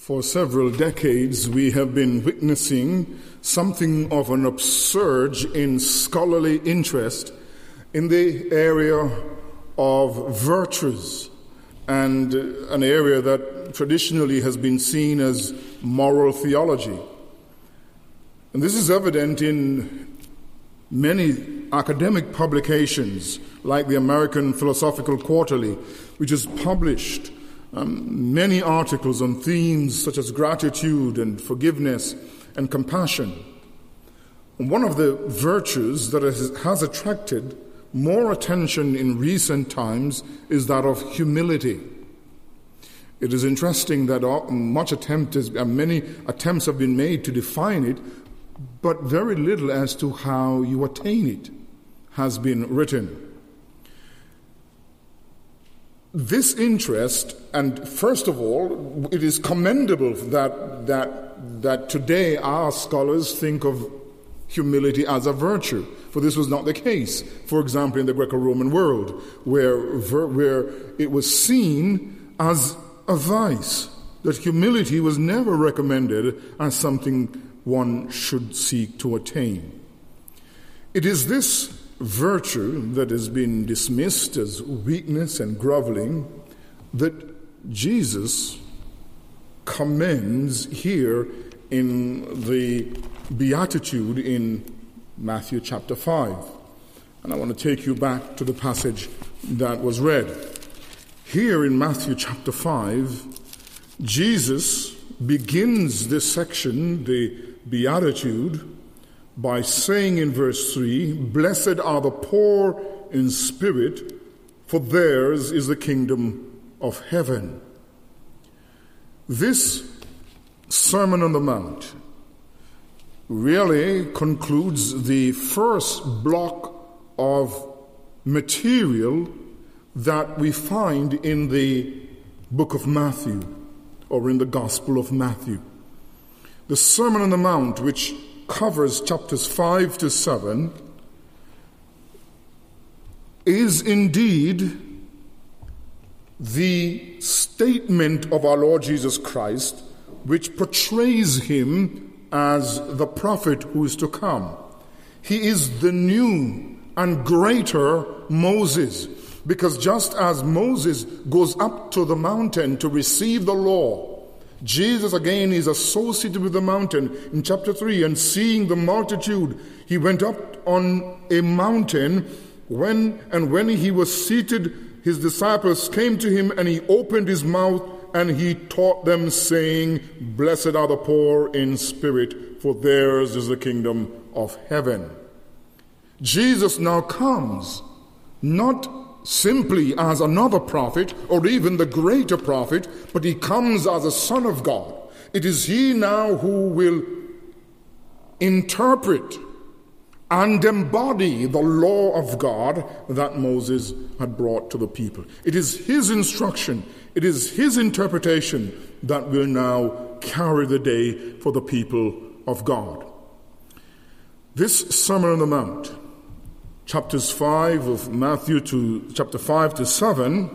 For several decades, we have been witnessing something of an upsurge in scholarly interest in the area of virtues, and an area that traditionally has been seen as moral theology. And this is evident in many academic publications, like the American Philosophical Quarterly, which has published many articles on themes such as gratitude and forgiveness and compassion. And one of the virtues that has attracted more attention in recent times is that of humility. It is interesting that many attempts have been made to define it, but very little as to how you attain it has been written. This interest, and first of all, it is commendable that today our scholars think of humility as a virtue, for this was not the case, for example, in the Greco-Roman world, where it was seen as a vice, that humility was never recommended as something one should seek to attain. It is this virtue that has been dismissed as weakness and groveling that Jesus commends here in the Beatitude in Matthew chapter 5. And I want to take you back to the passage that was read. Here in Matthew chapter 5, Jesus begins this section, the Beatitude, by saying in verse 3, "Blessed are the poor in spirit, for theirs is the kingdom of heaven." This Sermon on the Mount really concludes the first block of material that we find in the book of Matthew, or in the Gospel of Matthew. The Sermon on the Mount, which covers chapters 5 to 7, is indeed the statement of our Lord Jesus Christ, which portrays him as the prophet who is to come. He is the new and greater Moses, because just as Moses goes up to the mountain to receive the law, Jesus again is associated with the mountain in chapter 3, and seeing the multitude, he went up on a mountain. When he was seated, his disciples came to him, and he opened his mouth, and he taught them, saying, "Blessed are the poor in spirit, for theirs is the kingdom of heaven." Jesus now comes, not simply as another prophet or even the greater prophet, but he comes as a Son of God. It is he now who will interpret and embody the law of God that Moses had brought to the people. It is his instruction, it is his interpretation that will now carry the day for the people of God. This Sermon on the Mount, chapters 5 of Matthew to chapter 5 to 7,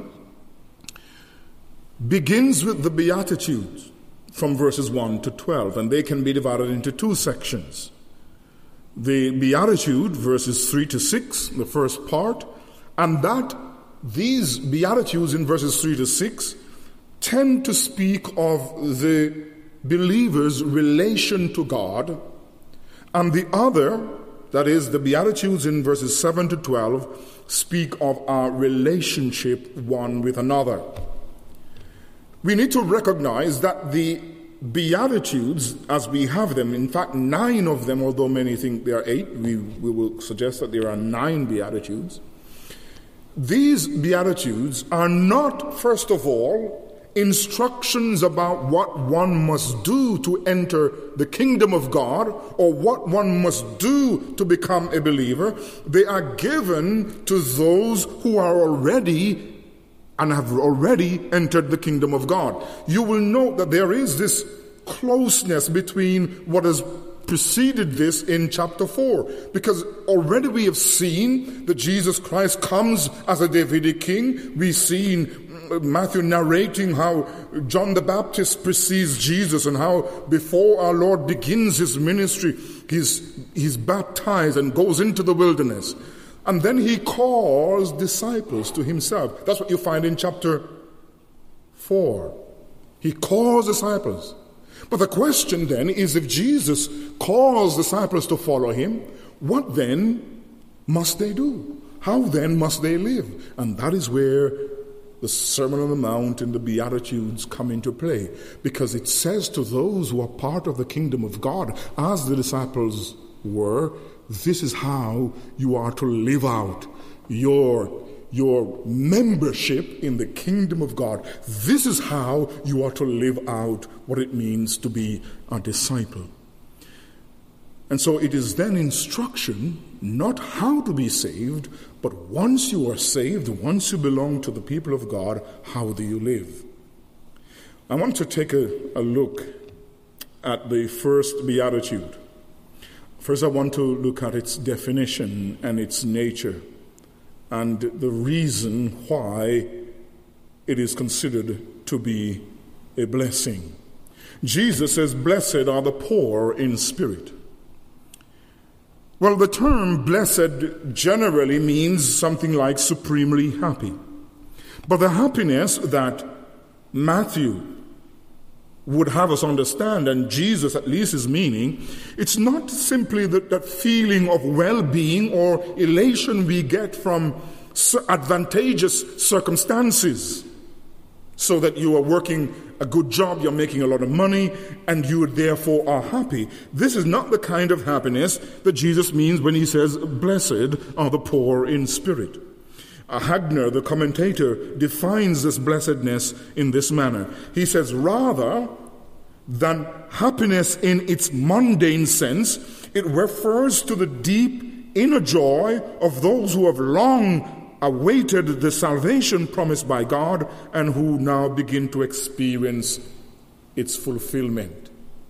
begins with the Beatitudes from verses 1 to 12, and they can be divided into two sections. The Beatitude, verses 3 to 6, the first part, and these Beatitudes in verses 3 to 6 tend to speak of the believer's relation to God, and the other, that is, the Beatitudes in verses 7 to 12, speak of our relationship one with another. We need to recognize that the Beatitudes, as we have them, in fact 9 of them, although many think there are 8, we will suggest that there are 9 Beatitudes. These Beatitudes are not, first of all, instructions about what one must do to enter the kingdom of God or what one must do to become a believer. They are given to those who are already and have already entered the kingdom of God. You will note that there is this closeness between what has preceded this in chapter 4, because already we have seen that Jesus Christ comes as a Davidic king. We've seen Matthew narrating how John the Baptist precedes Jesus and how before our Lord begins his ministry, he's baptized and goes into the wilderness. And then he calls disciples to himself. That's what you find in chapter 4. He calls disciples. But the question then is, if Jesus calls disciples to follow him, what then must they do? How then must they live? And that is where the Sermon on the Mount and the Beatitudes come into play. Because it says to those who are part of the kingdom of God, as the disciples were, this is how you are to live out your membership in the kingdom of God. This is how you are to live out what it means to be a disciple. And so it is then instruction, not how to be saved, but once you are saved, once you belong to the people of God, how do you live? I want to take a look at the first beatitude. First, I want to look at its definition and its nature and the reason why it is considered to be a blessing. Jesus says, "Blessed are the poor in spirit." Well, the term blessed generally means something like supremely happy. But the happiness that Matthew would have us understand, and Jesus at least is meaning, it's not simply that feeling of well-being or elation we get from advantageous circumstances, so that you are working a good job, you're making a lot of money, and you therefore are happy. This is not the kind of happiness that Jesus means when he says, "Blessed are the poor in spirit." Hagner, the commentator, defines this blessedness in this manner. He says, rather than happiness in its mundane sense, it refers to the deep inner joy of those who have long awaited the salvation promised by God and who now begin to experience its fulfillment.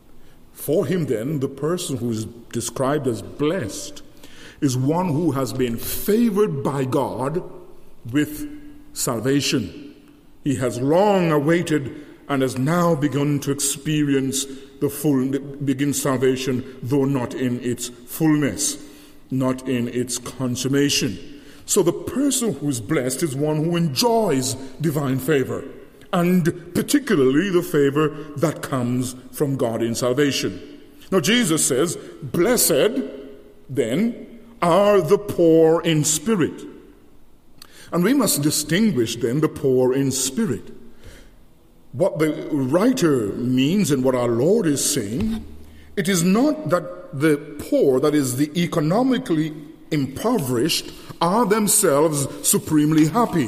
For him then, the person who is described as blessed is one who has been favored by God with salvation. He has long awaited and has now begun to experience begin salvation, though not in its fullness, not in its consummation. So the person who is blessed is one who enjoys divine favor, and particularly the favor that comes from God in salvation. Now Jesus says, "Blessed then are the poor in spirit." And we must distinguish then the poor in spirit. What the writer means and what our Lord is saying, it is not that the poor, that is the economically impoverished, are themselves supremely happy.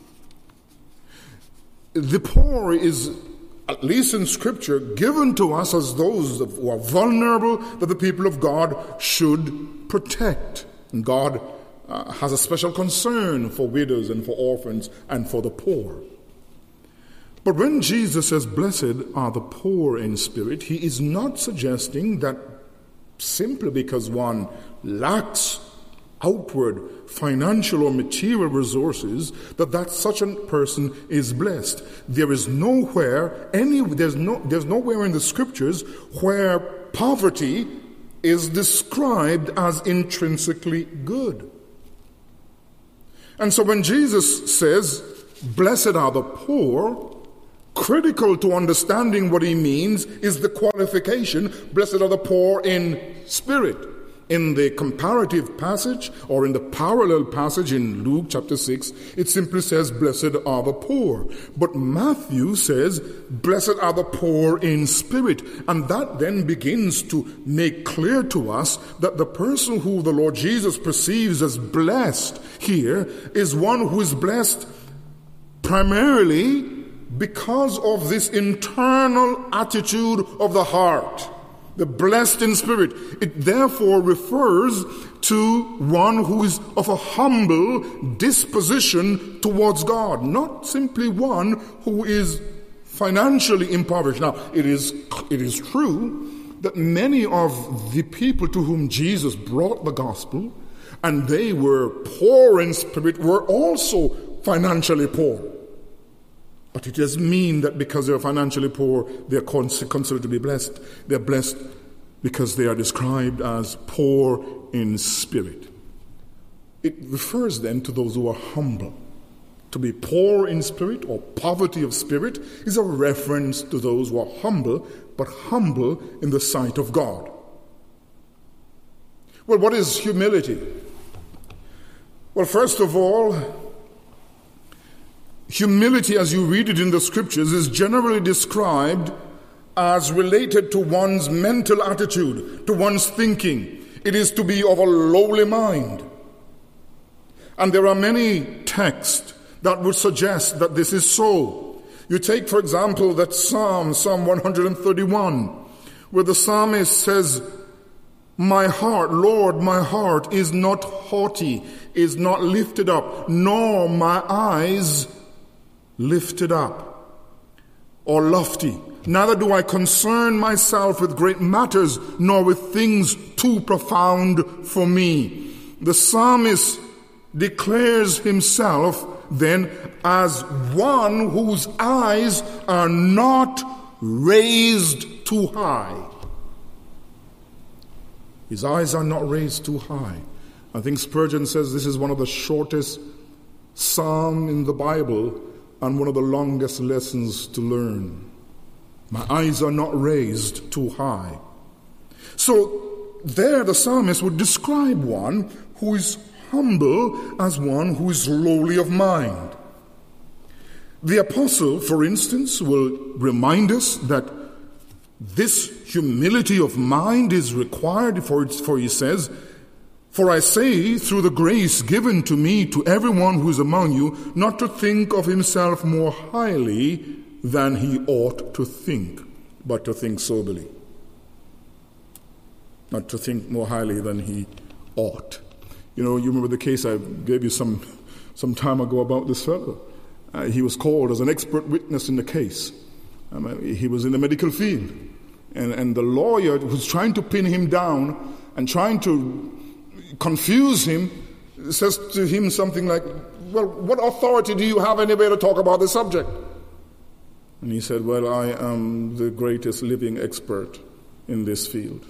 The poor is, at least in Scripture, given to us as those who are vulnerable that the people of God should protect. And God has a special concern for widows and for orphans and for the poor. But when Jesus says, "Blessed are the poor in spirit," he is not suggesting that simply because one lacks outward financial or material resources that such a person is blessed. There's nowhere in the Scriptures where poverty is described as intrinsically good. And so when Jesus says, "Blessed are the poor," critical to understanding what he means is the qualification, "Blessed are the poor in spirit." In the comparative passage, or in the parallel passage in Luke chapter 6, it simply says, "Blessed are the poor." But Matthew says, "Blessed are the poor in spirit." And that then begins to make clear to us that the person who the Lord Jesus perceives as blessed here is one who is blessed primarily because of this internal attitude of the heart. The blessed in spirit. It therefore refers to one who is of a humble disposition towards God, not simply one who is financially impoverished. Now, it is true that many of the people to whom Jesus brought the gospel, and they were poor in spirit, were also financially poor. But it doesn't mean that because they're financially poor, they're considered to be blessed. They're blessed because they are described as poor in spirit. It refers then to those who are humble. To be poor in spirit or poverty of spirit is a reference to those who are humble, but humble in the sight of God. Well, what is humility? Well, first of all, humility, as you read it in the scriptures, is generally described as related to one's mental attitude, to one's thinking. It is to be of a lowly mind. And there are many texts that would suggest that this is so. You take, for example, that Psalm 131, where the psalmist says, "My heart, Lord, my heart is not haughty, is not lifted up, nor my eyes lifted up or lofty. Neither do I concern myself with great matters, nor with things too profound for me." The psalmist declares himself then as one whose eyes are not raised too high. His eyes are not raised too high. I think Spurgeon says this is one of the shortest psalms in the Bible and one of the longest lessons to learn. My eyes are not raised too high. So there the psalmist would describe one who is humble as one who is lowly of mind. The apostle, for instance, will remind us that this humility of mind is required, for he says, "For I say, through the grace given to me, to everyone who is among you, not to think of himself more highly than he ought to think, but to think soberly." Not to think more highly than he ought. You know, you remember the case I gave you some time ago about this fellow. He was called as an expert witness in the case. He was in the medical field. And the lawyer was trying to pin him down and trying to confuse him, says to him something like, "Well, what authority do you have anyway to talk about the subject?" And he said, "Well, I am the greatest living expert in this field."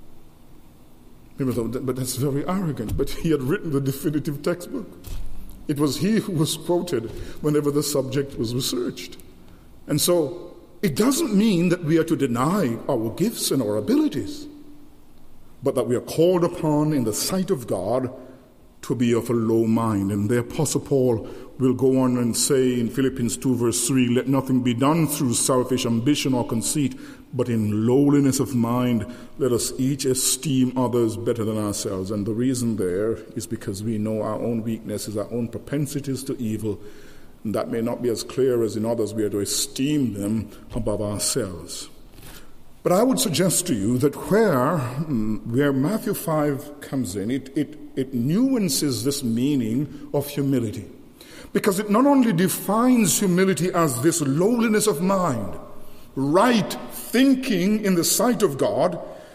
People thought, but that's very arrogant. But he had written the definitive textbook. It was he who was quoted whenever the subject was researched. And so it doesn't mean that we are to deny our gifts and our abilities, but that we are called upon in the sight of God to be of a low mind. And the Apostle Paul will go on and say in Philippians 2 verse 3, "Let nothing be done through selfish ambition or conceit, but in lowliness of mind, let us each esteem others better than ourselves." And the reason there is because we know our own weaknesses, our own propensities to evil, and that may not be as clear as in others. We are to esteem them above ourselves. But I would suggest to you that where Matthew 5 comes in, it nuances this meaning of humility. Because it not only defines humility as this lowliness of mind, right thinking in the sight of God,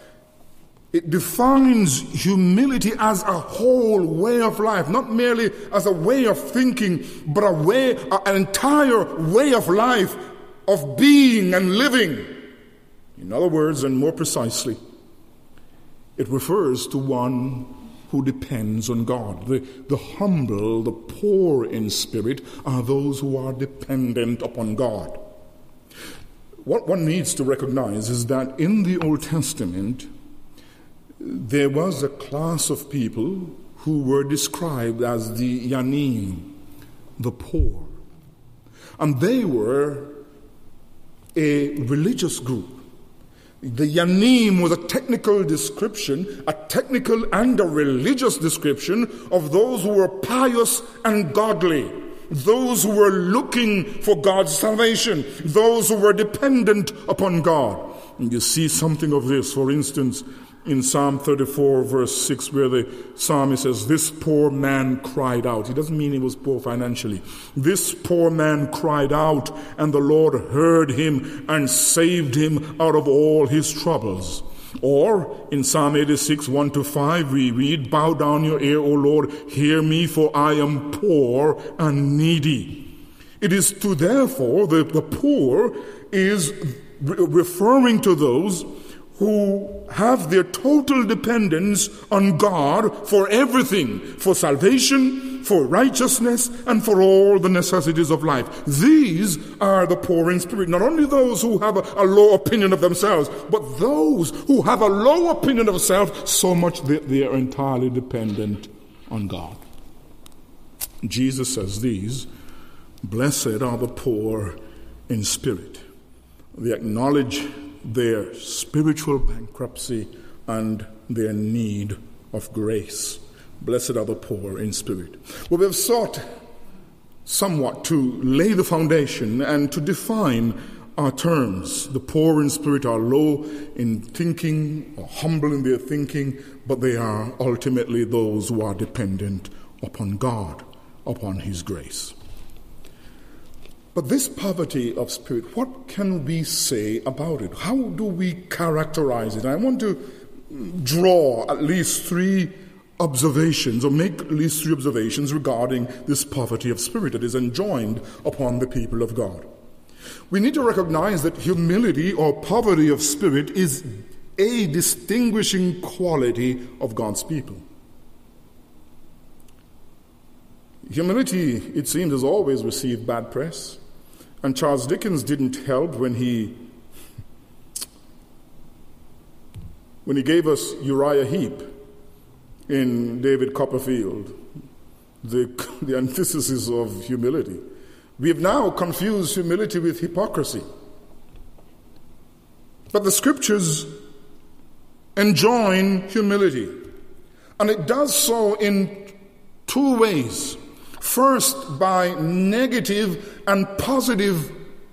it defines humility as a whole way of life, not merely as a way of thinking, but an entire way of life, of being and living. In other words, and more precisely, it refers to one who depends on God. The humble, the poor in spirit are those who are dependent upon God. What one needs to recognize is that in the Old Testament, there was a class of people who were described as the Yanim, the poor. And they were a religious group. The Yanim was a technical description, a technical and a religious description of those who were pious and godly, those who were looking for God's salvation, those who were dependent upon God. And you see something of this, for instance, in Psalm 34, verse 6, where the psalmist says, "This poor man cried out." He doesn't mean he was poor financially. "This poor man cried out, and the Lord heard him and saved him out of all his troubles." Or in Psalm 86, 1-5, we read, "Bow down your ear, O Lord, hear me, for I am poor and needy." It is to, therefore, the poor is referring to those who have their total dependence on God for everything, for salvation, for righteousness, and for all the necessities of life. These are the poor in spirit. Not only those who have a low opinion of themselves, but those who have a low opinion of self so much that they are entirely dependent on God. Jesus says these, blessed are the poor in spirit. They acknowledge their spiritual bankruptcy and their need of grace. Blessed are the poor in spirit. Well, we have sought somewhat to lay the foundation and to define our terms. The poor in spirit are low in thinking, or humble in their thinking, but they are ultimately those who are dependent upon God, upon His grace. But this poverty of spirit, what can we say about it? How do we characterize it? I want to draw at least three observations, or make at least three observations regarding this poverty of spirit that is enjoined upon the people of God. We need to recognize that humility or poverty of spirit is a distinguishing quality of God's people. Humility, it seems, has always received bad press. And Charles Dickens didn't help when he gave us Uriah Heep in David Copperfield, the antithesis of humility. We have now confused humility with hypocrisy. But the Scriptures enjoin humility, and it does so in two ways. First, by negative and positive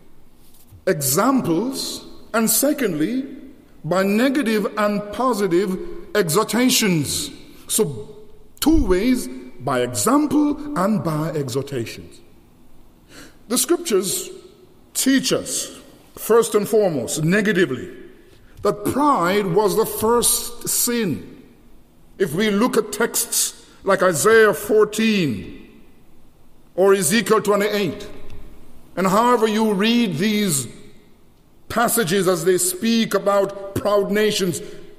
examples, and secondly, by negative and positive exhortations. So, two ways, by example and by exhortations. The Scriptures teach us, first and foremost, negatively, that pride was the first sin. If we look at texts like Isaiah 14, or Ezekiel 28. And however you read these passages as they speak about proud nations,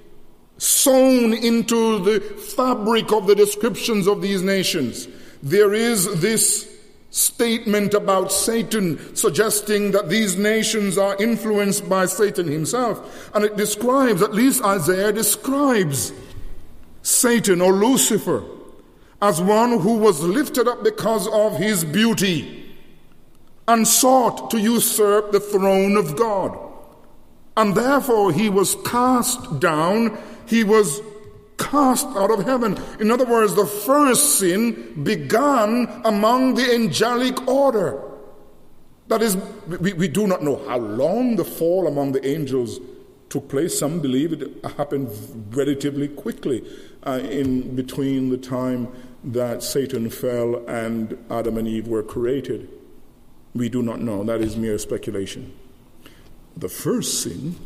sewn into the fabric of the descriptions of these nations, there is this statement about Satan, suggesting that these nations are influenced by Satan himself. And it describes, at least Isaiah describes, Satan or Lucifer as one who was lifted up because of his beauty and sought to usurp the throne of God. And therefore he was cast down, he was cast out of heaven. In other words, the first sin began among the angelic order. That is, we do not know how long the fall among the angels took place. Some believe it happened relatively quickly in between the time that Satan fell and Adam and Eve were created. We do not know. That is mere speculation. The first sin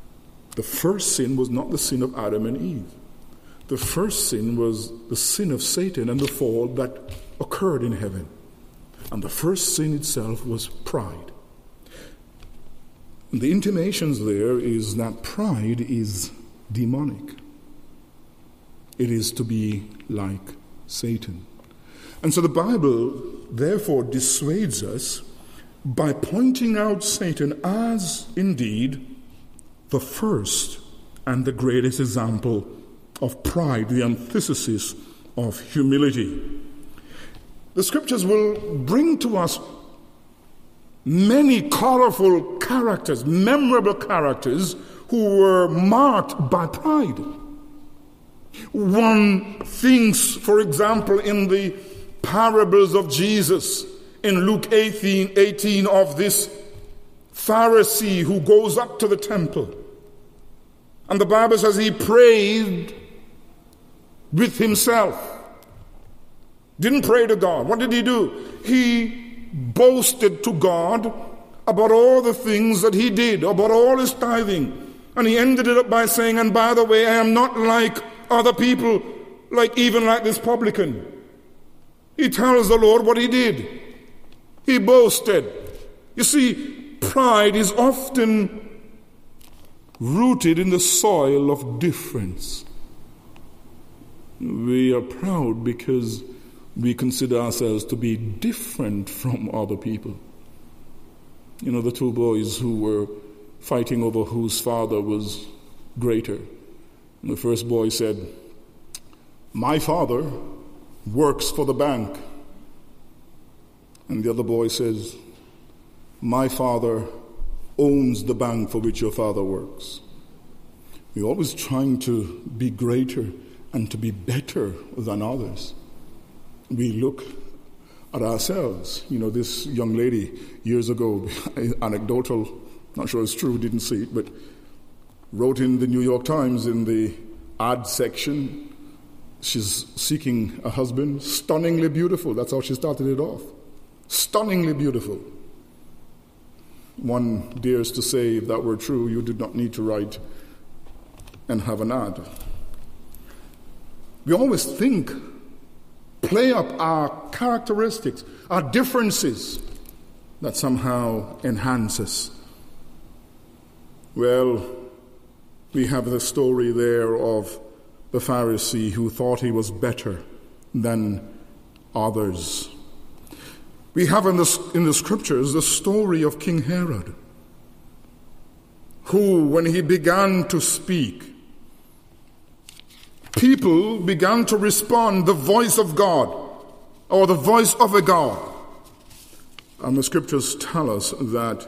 was not the sin of Adam and Eve. The first sin was the sin of Satan and the fall that occurred in heaven. And the first sin itself was pride. And the intimations there is that pride is demonic. It is to be like Satan. And so the Bible therefore dissuades us by pointing out Satan as indeed the first and the greatest example of pride, the antithesis of humility. The Scriptures will bring to us many colorful characters, memorable characters who were marked by pride. One thinks, for example, in the parables of Jesus in Luke 18 of this Pharisee who goes up to the temple. And the Bible says he prayed with himself. Didn't pray to God. What did he do? He boasted to God about all the things that he did, about all his tithing. And he ended it up by saying, and by the way, I am not like other people, even like this publican. He tells the Lord what he did. He boasted. You see, pride is often rooted in the soil of difference. We are proud because we consider ourselves to be different from other people. You know, the two boys who were fighting over whose father was greater. And the first boy said, "My father works for the bank." And the other boy says, "My father owns the bank for which your father works." We're always trying to be greater and to be better than others. We look at ourselves. You know, this young lady years ago, anecdotal, not sure it's true, didn't see it, but wrote in the New York Times in the ad section, she's seeking a husband, stunningly beautiful. That's how she started it off. Stunningly beautiful. One dares to say, if that were true, you did not need to write and have an ad. We always play up our characteristics, our differences that somehow enhance us. Well, we have the story there of the Pharisee who thought he was better than others. We have in the scriptures the story of King Herod, who, when he began to speak, people began to respond, the voice of God, or the voice of a God. And the scriptures tell us that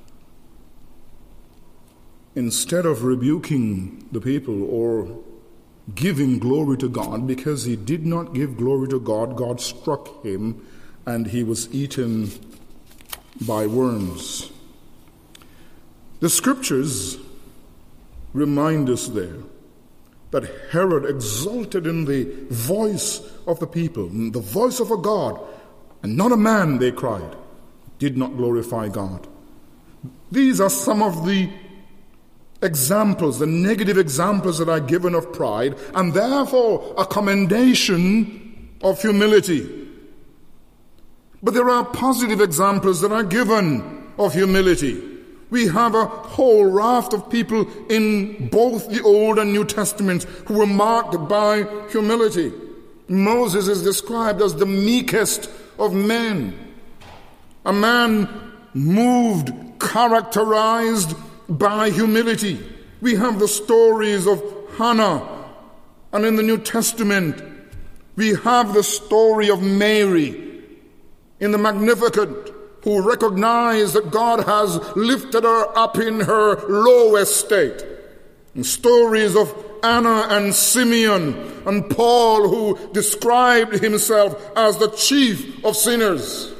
instead of rebuking the people or giving glory to God, because he did not give glory to God, God struck him and he was eaten by worms. The scriptures remind us there that Herod exulted in the voice of the people, in the voice of a God, and not a man, they cried, did not glorify God. These are some of the examples, the negative examples that are given of pride, and therefore a commendation of humility. But there are positive examples that are given of humility. We have a whole raft of people in both the Old and New Testaments who were marked by humility. Moses is described as the meekest of men, a man moved, characterized by humility. We have the stories of Hannah, and in the New Testament we have the story of Mary in the Magnificat, who recognized that God has lifted her up in her low estate. And stories of Anna and Simeon and Paul, who described himself as the chief of sinners.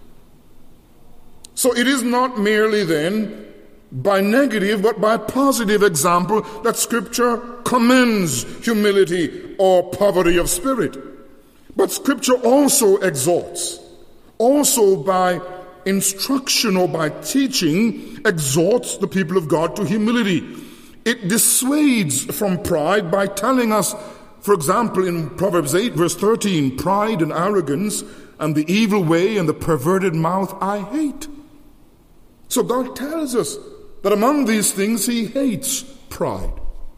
So it is not merely then by negative but by positive example that Scripture commends humility or poverty of spirit. But Scripture also exhorts, also by instruction or by teaching, exhorts the people of God to humility. It dissuades from pride by telling us, for example, in Proverbs 8 verse 13, pride and arrogance and the evil way and the perverted mouth I hate. So God tells us that among these things he hates pride.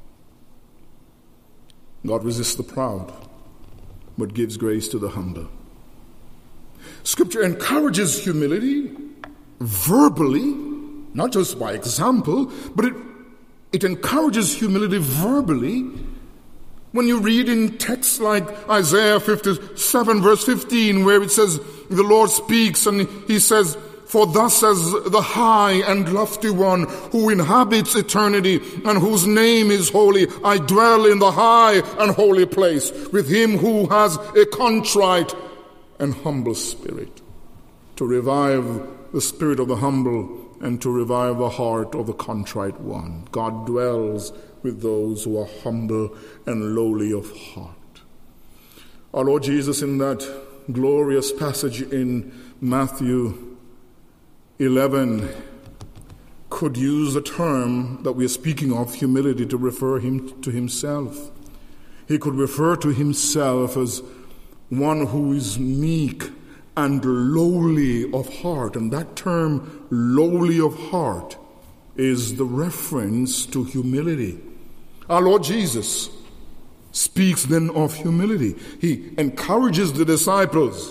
God resists the proud, but gives grace to the humble. Scripture encourages humility verbally, not just by example, but it encourages humility verbally. When you read in texts like Isaiah 57 verse 15, where it says, the Lord speaks and he says, for thus says the high and lofty one who inhabits eternity and whose name is holy, I dwell in the high and holy place with him who has a contrite and humble spirit, to revive the spirit of the humble and to revive the heart of the contrite one. God dwells with those who are humble and lowly of heart. Our Lord Jesus, in that glorious passage in Matthew 11, could use the term that we are speaking of, humility, to refer him to himself. He could refer to himself as one who is meek and lowly of heart. And that term, lowly of heart, is the reference to humility. Our Lord Jesus speaks then of humility. He encourages the disciples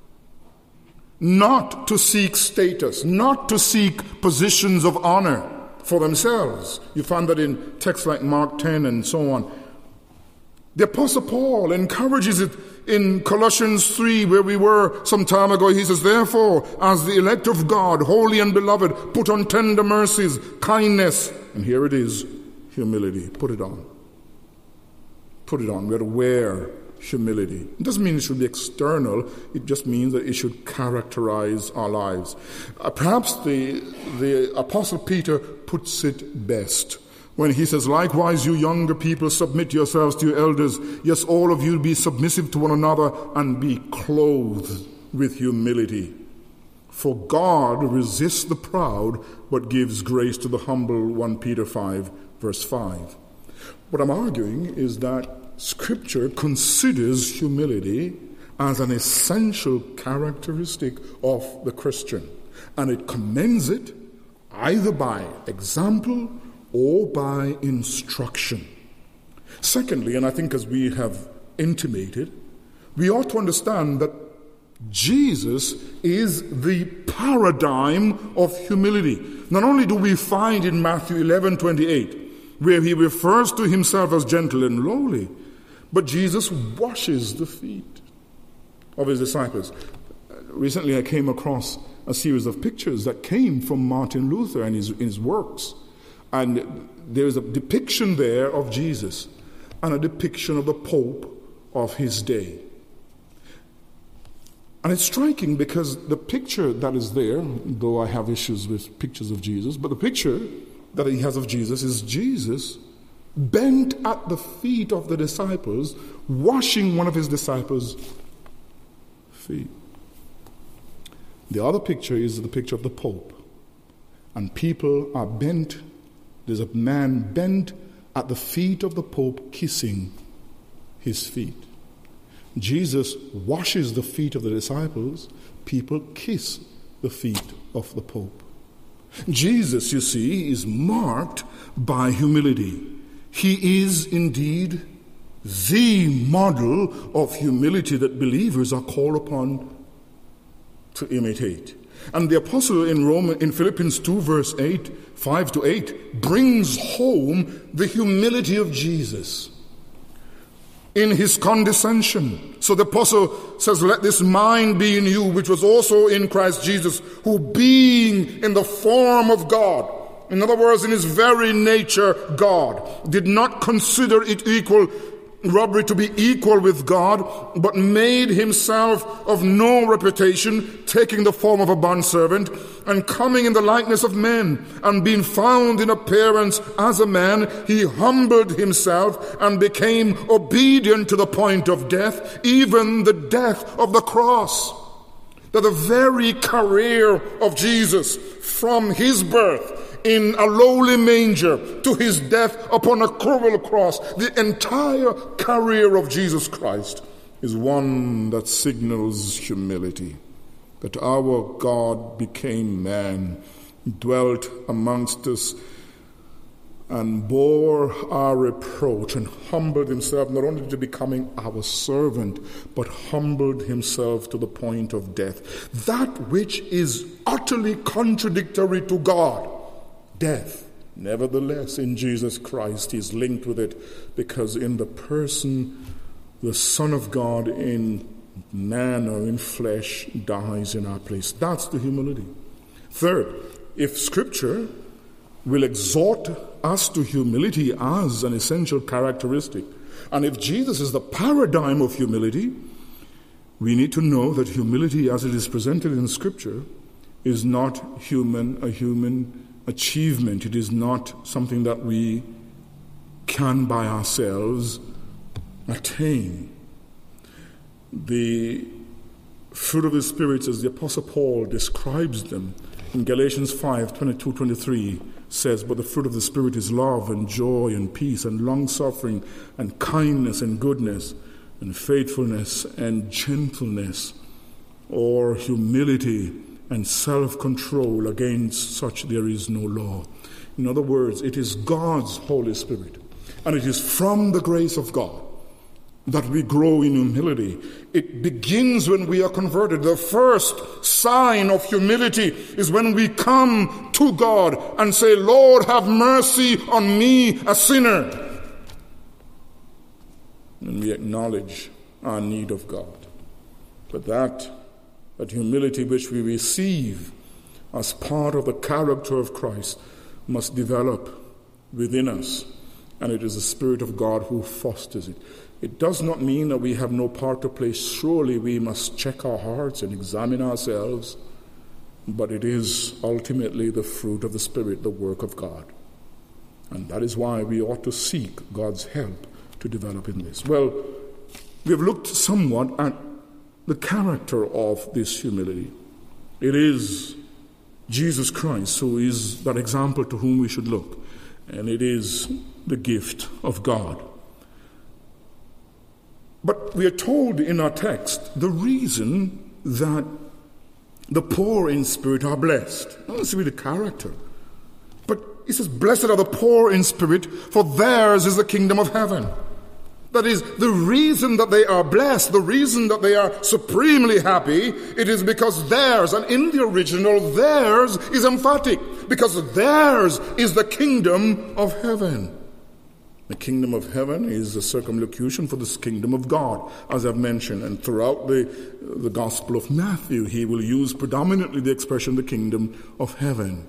not to seek status, not to seek positions of honor for themselves. You find that in texts like Mark 10 and so on. The Apostle Paul encourages it in Colossians 3, where we were some time ago. He says, therefore, as the elect of God, holy and beloved, put on tender mercies, kindness, and here it is, humility. Put it on. Put it on. We are to wear humility. It doesn't mean it should be external. It just means that it should characterize our lives. Perhaps the Apostle Peter puts it best when he says, likewise, you younger people, submit yourselves to your elders. Yes, all of you be submissive to one another and be clothed with humility. For God resists the proud, but gives grace to the humble, 1 Peter 5, verse 5. What I'm arguing is that Scripture considers humility as an essential characteristic of the Christian, and it commends it either by example or by instruction. Secondly, and I think as we have intimated, we ought to understand that Jesus is the paradigm of humility. Not only do we find in Matthew 11:28, where he refers to himself as gentle and lowly, but Jesus washes the feet of his disciples. Recently I came across a series of pictures that came from Martin Luther and his works. And there's a depiction there of Jesus and a depiction of the Pope of his day. And it's striking because the picture that is there, though I have issues with pictures of Jesus, but the picture that he has of Jesus is Jesus bent at the feet of the disciples, washing one of his disciples' feet. The other picture is the picture of the Pope. And people are bent. There's a man bent at the feet of the Pope, kissing his feet. Jesus washes the feet of the disciples. People kiss the feet of the Pope. Jesus, you see, is marked by humility. He is indeed the model of humility that believers are called upon to imitate. And the apostle in Philippians 2 verse 5 to 8 brings home the humility of Jesus in his condescension. So the apostle says, let this mind be in you, which was also in Christ Jesus, who being in the form of God, in other words, in his very nature, God, did not consider it robbery to be equal with God, but made himself of no reputation, taking the form of a bondservant, and coming in the likeness of men, and being found in appearance as a man, he humbled himself and became obedient to the point of death, even the death of the cross. That the very career of Jesus, from his birth in a lowly manger to his death upon a cruel cross, the entire career of Jesus Christ is one that signals humility. That our God became man, dwelt amongst us, and bore our reproach, and humbled himself not only to becoming our servant, but humbled himself to the point of death. That which is utterly contradictory to God, death, nevertheless, in Jesus Christ is linked with it, because in the person, the Son of God in man or in flesh dies in our place. That's the humility. Third, if Scripture will exhort us to humility as an essential characteristic, and if Jesus is the paradigm of humility, we need to know that humility as it is presented in Scripture is not a human achievement. It is not something that we can by ourselves attain. The fruit of the Spirit, as the Apostle Paul describes them in Galatians 5:22-23, says, but the fruit of the Spirit is love and joy and peace and long-suffering and kindness and goodness and faithfulness and gentleness or humility and self-control. Against such there is no law. In other words, it is God's Holy Spirit, and it is from the grace of God that we grow in humility. It begins when we are converted. The first sign of humility is when we come to God and say, Lord, have mercy on me, a sinner. And we acknowledge our need of God. But that humility which we receive as part of the character of Christ must develop within us. And it is the Spirit of God who fosters it. It does not mean that we have no part to play. Surely we must check our hearts and examine ourselves. But it is ultimately the fruit of the Spirit, the work of God. And that is why we ought to seek God's help to develop in this. Well, we have looked somewhat at the character of this humility. It is Jesus Christ who is that example to whom we should look. And it is the gift of God. But we are told in our text the reason that the poor in spirit are blessed. Not necessarily the character. But it says, blessed are the poor in spirit, for theirs is the kingdom of heaven. That is, the reason that they are blessed, the reason that they are supremely happy, it is because theirs, and in the original, theirs is emphatic, because theirs is the kingdom of heaven. The kingdom of heaven is a circumlocution for this kingdom of God, as I've mentioned. And throughout the Gospel of Matthew, he will use predominantly the expression the kingdom of heaven.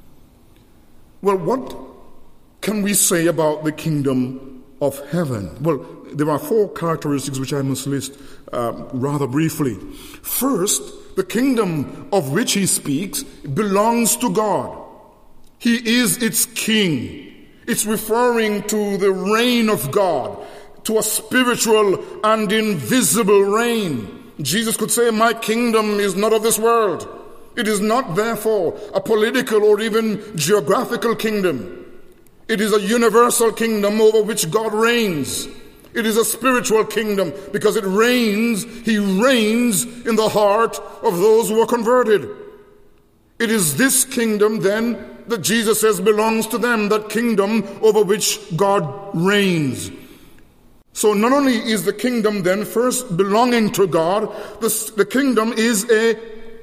Well, what can we say about the kingdom of heaven? Well, there are 4 characteristics which I must list rather briefly. First, the kingdom of which he speaks belongs to God. He is its king. It's referring to the reign of God, to a spiritual and invisible reign. Jesus could say, my kingdom is not of this world. It is not, therefore, a political or even geographical kingdom. It is a universal kingdom over which God reigns. It is a spiritual kingdom because it reigns. He reigns in the heart of those who are converted. It is this kingdom, then, that Jesus says belongs to them, that kingdom over which God reigns. So not only is the kingdom then first belonging to God, the kingdom is a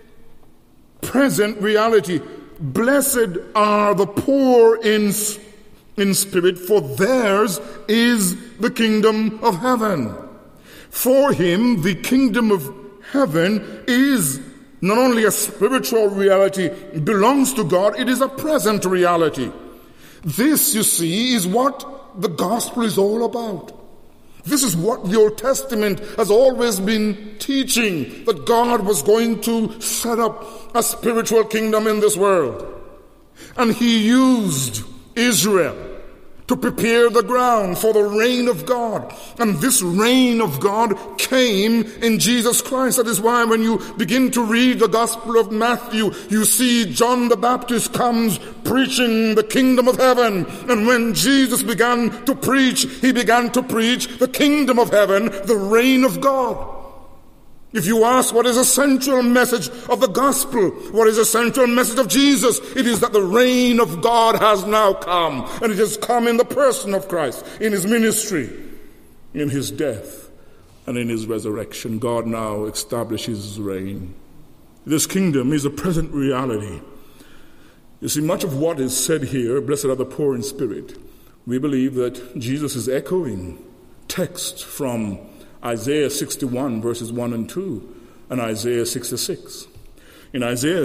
present reality. Blessed are the poor in spirit, for theirs is the kingdom of heaven. For him, the kingdom of heaven is not only a spiritual reality, it belongs to God, it is a present reality. This, you see, is what the gospel is all about. This is what the Old Testament has always been teaching, that God was going to set up a spiritual kingdom in this world. And he used Israel to prepare the ground for the reign of God. And this reign of God came in Jesus Christ. That is why when you begin to read the Gospel of Matthew, you see John the Baptist comes preaching the kingdom of heaven. And when Jesus began to preach, he began to preach the kingdom of heaven, the reign of God. If you ask what is the central message of the gospel, what is the central message of Jesus, it is that the reign of God has now come. And it has come in the person of Christ, in his ministry, in his death, and in his resurrection. God now establishes his reign. This kingdom is a present reality. You see, much of what is said here, blessed are the poor in spirit, we believe that Jesus is echoing texts from Isaiah 61 verses 1 and 2 and Isaiah 66. In Isaiah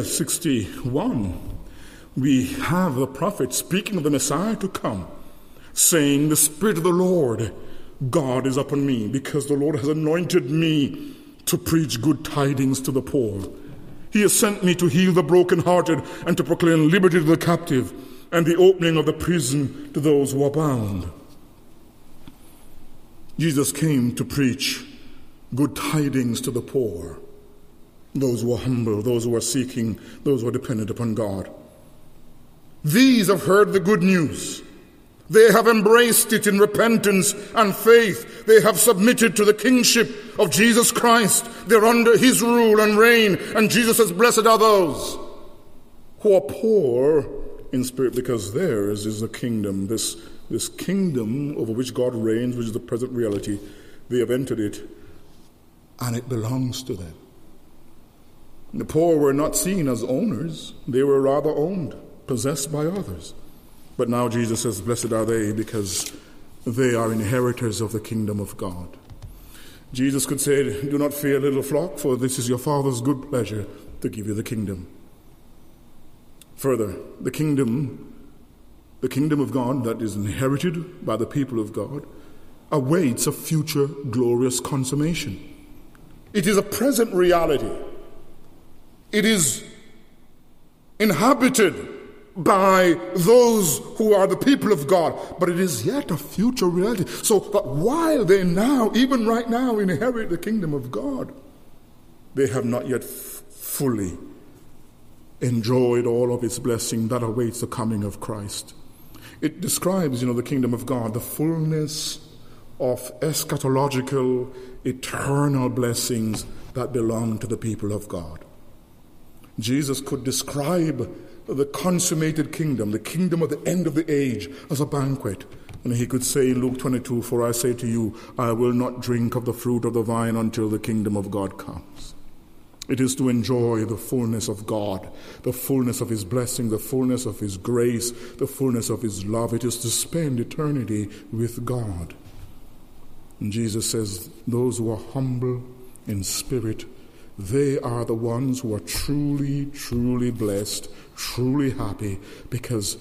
61, we have the prophet speaking of the Messiah to come, saying, the Spirit of the Lord God is upon me, because the Lord has anointed me to preach good tidings to the poor. He has sent me to heal the brokenhearted and to proclaim liberty to the captive and the opening of the prison to those who are bound. Jesus came to preach good tidings to the poor, those who are humble, those who are seeking, those who are dependent upon God. These have heard the good news. They have embraced it in repentance and faith. They have submitted to the kingship of Jesus Christ. They're under his rule and reign. And Jesus says, blessed are those who are poor in spirit, because theirs is the kingdom. This kingdom over which God reigns, which is the present reality. They have entered it, and it belongs to them. The poor were not seen as owners. They were rather owned, possessed by others. But now Jesus says, blessed are they, because they are inheritors of the kingdom of God. Jesus could say, do not fear, little flock, for this is your Father's good pleasure to give you the kingdom. Further, the kingdom of God that is inherited by the people of God awaits a future glorious consummation. It is a present reality. It is inhabited by those who are the people of God, but it is yet a future reality. So that while they now, even right now, inherit the kingdom of God, they have not yet fully enjoyed all of its blessing that awaits the coming of Christ. It describes, the kingdom of God, the fullness of eschatological, eternal blessings that belong to the people of God. Jesus could describe the consummated kingdom, the kingdom of the end of the age, as a banquet. And he could say in Luke 22, for I say to you, I will not drink of the fruit of the vine until the kingdom of God comes. It is to enjoy the fullness of God, the fullness of his blessing, the fullness of his grace, the fullness of his love. It is to spend eternity with God. And Jesus says, those who are humble in spirit, they are the ones who are truly, truly blessed, truly happy, because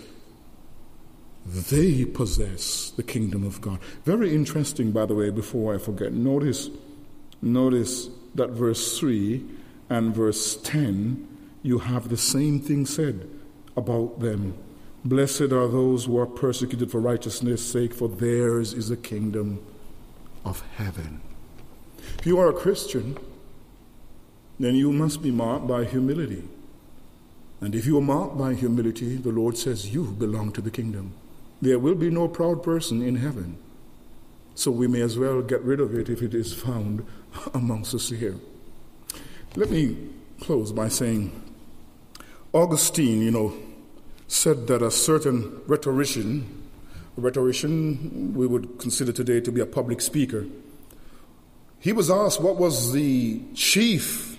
they possess the kingdom of God. Very interesting, by the way, before I forget. Notice that verse 3 and verse 10, you have the same thing said about them. Blessed are those who are persecuted for righteousness' sake, for theirs is the kingdom of heaven. If you are a Christian, then you must be marked by humility. And if you are marked by humility, the Lord says you belong to the kingdom. There will be no proud person in heaven. So we may as well get rid of it if it is found amongst us here. Let me close by saying, Augustine, said that a certain rhetorician we would consider today to be a public speaker, he was asked what was the chief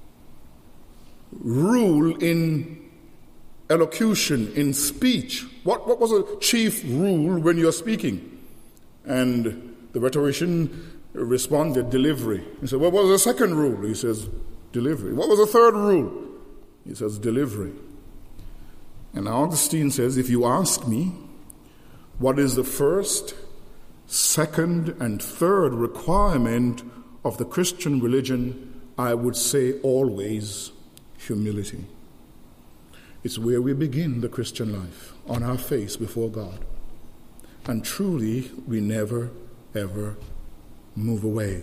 rule in elocution, in speech. What was a chief rule when you're speaking? And the rhetorician responded, delivery. He said, what was the second rule? He says, delivery. What was the third rule? He says, delivery. And Augustine says, if you ask me, what is the first, second, and third requirement of the Christian religion, I would say always humility. It's where we begin the Christian life, on our face before God. And truly, we never, ever move away.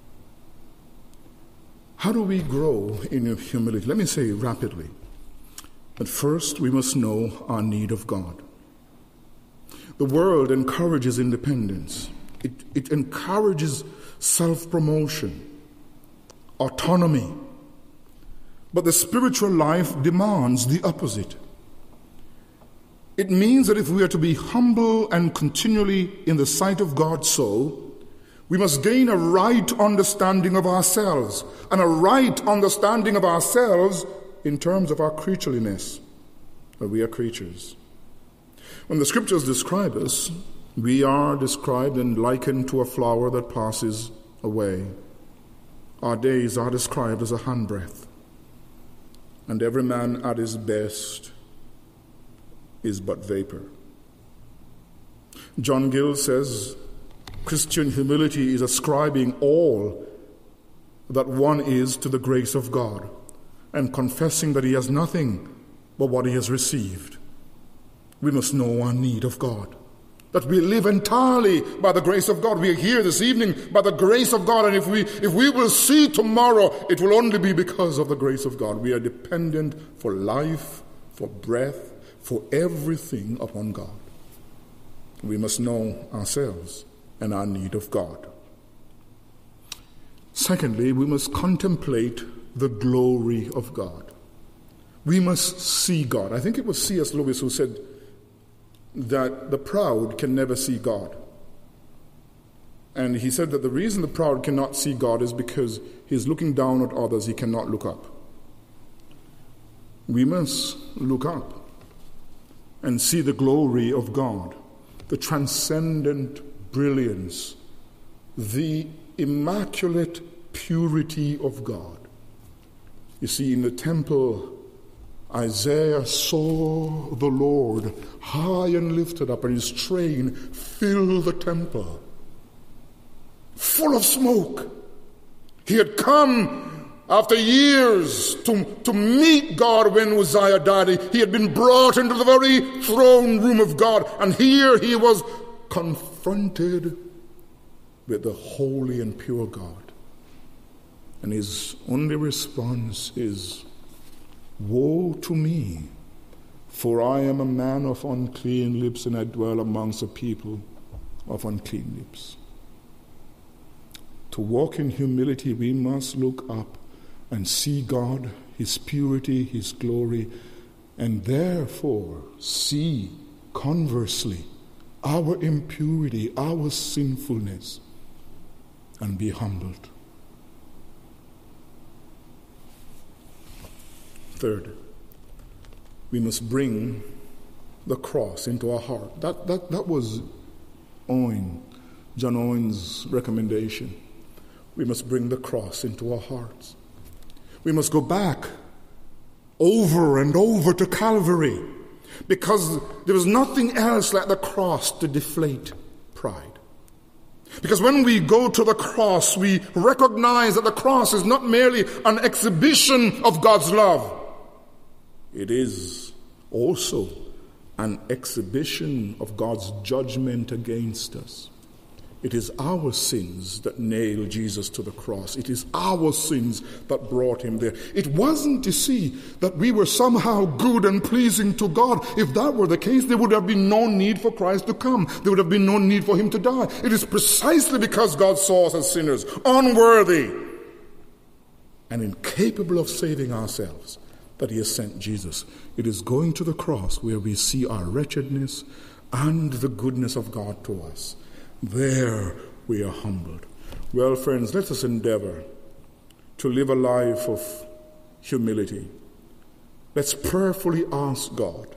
How do we grow in humility? Let me say rapidly. But first, we must know our need of God. The world encourages independence. It encourages self-promotion, autonomy. But the spiritual life demands the opposite. It means that if we are to be humble and continually in the sight of God we must gain a right understanding of ourselves, and a right understanding of ourselves in terms of our creatureliness, that we are creatures. When the scriptures describe us, we are described and likened to a flower that passes away. Our days are described as a handbreadth, and every man at his best is but vapor. John Gill says, Christian humility is ascribing all that one is to the grace of God and confessing that he has nothing but what he has received. We must know our need of God, that we live entirely by the grace of God. We are here this evening by the grace of God, and if we will see tomorrow, it will only be because of the grace of God. We are dependent for life, for breath, for everything upon God. We must know ourselves and our need of God. Secondly, we must contemplate the glory of God. We must see God. I think it was C.S. Lewis who said that the proud can never see God. And he said that the reason the proud cannot see God is because he's looking down at others, he cannot look up. We must look up and see the glory of God, the transcendent brilliance, the immaculate purity of God. You see, in the temple, Isaiah saw the Lord high and lifted up, and his train filled the temple, full of smoke. He had come after years to meet God when Uzziah died. He had been brought into the very throne room of God, and here he was confronted with the holy and pure God. And his only response is, "Woe to me, for I am a man of unclean lips, and I dwell amongst a people of unclean lips." To walk in humility, we must look up and see God, his purity, his glory, and therefore see, conversely, our impurity, our sinfulness, and be humbled. Third, we must bring the cross into our heart. That was John Owen's recommendation. We must bring the cross into our hearts. We must go back over and over to Calvary, because there was nothing else like the cross to deflate pride. Because when we go to the cross, we recognize that the cross is not merely an exhibition of God's love. It is also an exhibition of God's judgment against us. It is our sins that nailed Jesus to the cross. It is our sins that brought him there. It wasn't to see that we were somehow good and pleasing to God. If that were the case, there would have been no need for Christ to come. There would have been no need for him to die. It is precisely because God saw us as sinners, unworthy and incapable of saving ourselves, that he has sent Jesus. It is going to the cross where we see our wretchedness and the goodness of God to us. There we are humbled. Well, friends, let us endeavor to live a life of humility. Let's prayerfully ask God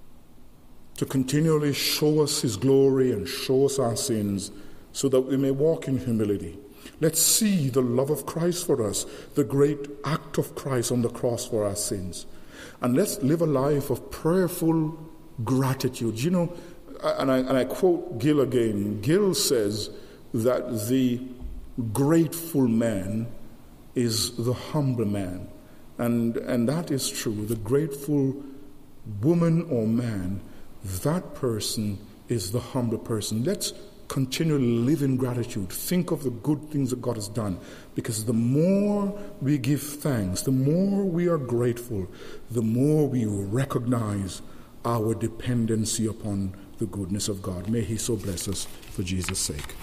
to continually show us his glory and show us our sins, so that we may walk in humility. Let's see the love of Christ for us, the great act of Christ on the cross for our sins. And let's live a life of prayerful gratitude. You know, and I quote Gill again. Gill says that the grateful man is the humble man. And that is true. The grateful woman or man, that person is the humble person. Let's continually live in gratitude. Think of the good things that God has done. Because the more we give thanks, the more we are grateful, the more we recognize our dependency upon the goodness of God. May he so bless us for Jesus' sake.